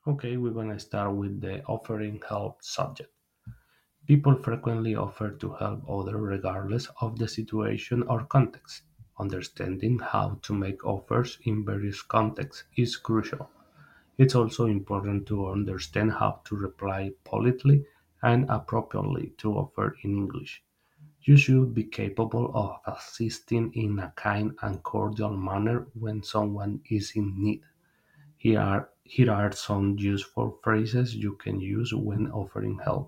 Okay, we're gonna start with the offering help subject. People frequently offer to help others regardless of the situation or context. Understanding how to make offers in various contexts is crucial. It's also important to understand how to reply politely and appropriately to offer in English. You should be capable of assisting in a kind and cordial manner when someone is in need. Here are some useful phrases you can use when offering help.